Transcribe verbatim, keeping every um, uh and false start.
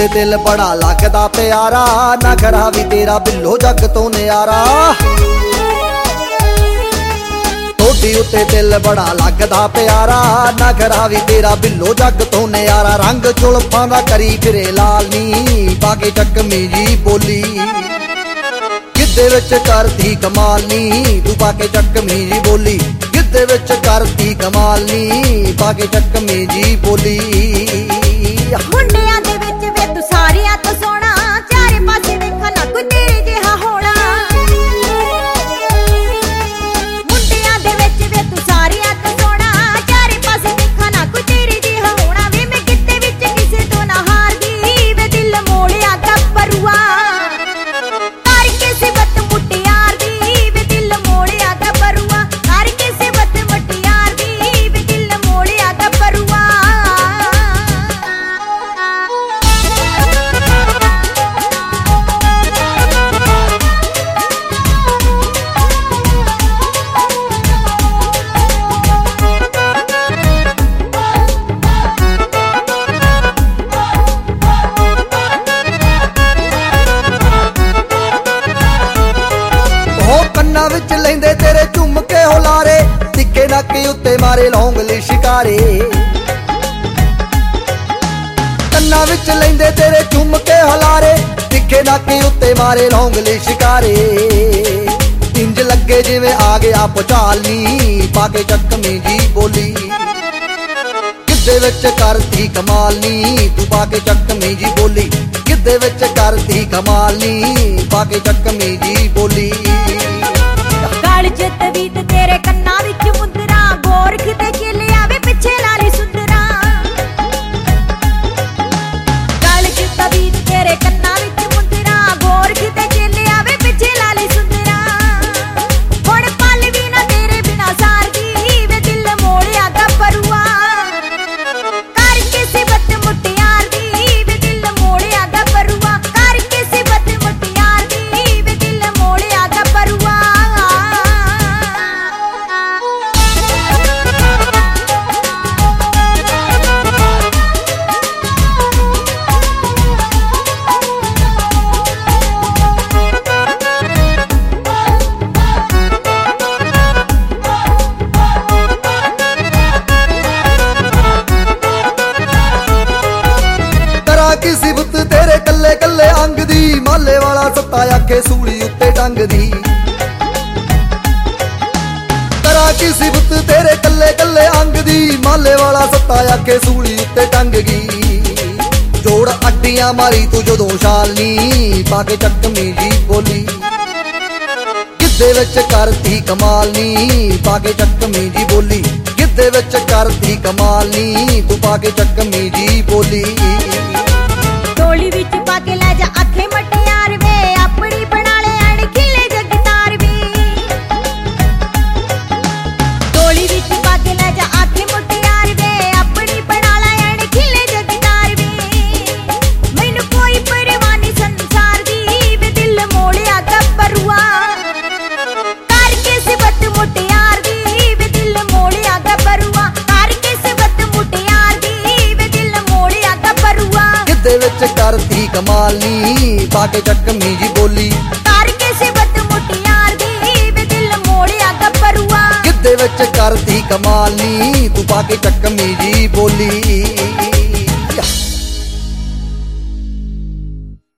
उत्ते दिल बड़ा लगदा प्यारा, नखरा भी तेरा बिल्लो जग तो न्यारा। तोड़ी उत्ते दिल बड़ा लगदा प्यारा, नखरा भी तेरा बिल्लो जग तो न्यारा। रंग जुल्फां दा करी फिरे लाल नी, पाके चकमी जी बोली गिद्धे विच करदी कमाल नी, तू पाके चकमी जी बोली गिद्धे विच करदी कमाल नी, पाके चकमी जी बोली। मुंडियां दे विच वे तू सारियां तो सोना, चारे पासे वेखा ना कोई तेरे जिहा होना। मुंडियां दे विच वे तू सारियां तो सोना, चारे पासे वेखा ना कोई तेरे जिहा होना। वे मैं गिद्धे विच किसे तो ना हारदी, वे दिल मोड़िया गब्बरुआ करके सिबत मुटियार दी, वे दिल मोड़िया गब्बरुआ करके सिबत मुटियार दी, वे दिल मोड़िया गब्बरुआ। कन्ना विच लैंदे तेरे झुमके हुलारे, तिक्के नक्के उत्ते मारे लौंगले शिकारे। कन्ना विच लैंदे तेरे झुमके हुलारे, तिक्के नक्के उत्ते मारे लौंगले शिकारे। इंज लगे जिवें आ गया भुचाल नी, पाके चकमी जी बोली गिद्धे विच करदी कमाल नी, तू पाके चकमी जी बोली गिद्धे विच करदी कमाल नी, पाके चकमी जी बोली। गल च तवीत तेरे कन्ना विच मुंदरा, गोरख ते चेलिया वे पिछे लाली सुंदरा। गल च तवीत तेरे कन्ना विच मुंदरा, गोरख ते चेलिया वे पिछे लाली सुंदरा। हुण पल भी ना तेरे बिना सारदी, वे दिल मोड़िया गब्बरुआ करके सिबत मुटियार दी, वे दिल मोड़िया गब्बरुआ करके सिबत मुटियार दी, वे दिल मोड़िया गब्बरुआ। की सिबत तेरे कल्ले कल्ले अंग दी, माले वाला सत्ता आखे सूली उत्ते टंग दी। करा की सिबत तेरे कल्ले कल्ले अंग दी, माले वाला सत्ता आखे सूली उत्ते टंग गी। जोड़ अड्डियां मारी तू जदों शालनी, पाके चकमी जी बोली गिद्धे विच करदी कमाल नी, पाके चकमी जी बोली गिद्धे विच करदी कमाल नी, तू पाके चकमी जी बोली। डोली विच पाके लै जा आखे मटियार वे, अपनी बना ले अणखिले जगतार वी। डोली विच पाके लै जा आखे मुटियार वे, अपनी बना ले अणखिले जगतार वी। मैनू कोई परवाह नहीं संसार दी, वे दिल मोड़िया गब्बरुआ करके सिबत मुटियार दी, वे दिल मोड़िया गब्बरुआ करके सिबत मुटियार दी, वे दिल मोड़िया गब्बरुआ। गिद्धे विच करदी कमाल नी, पाके चकमी जी बोली करके सिबत मुटियार दी, वे दिल मोड़िया गब्बरुआ। गिद्धे विच करदी कमाल नी, तू पाके चकमी जी बोली।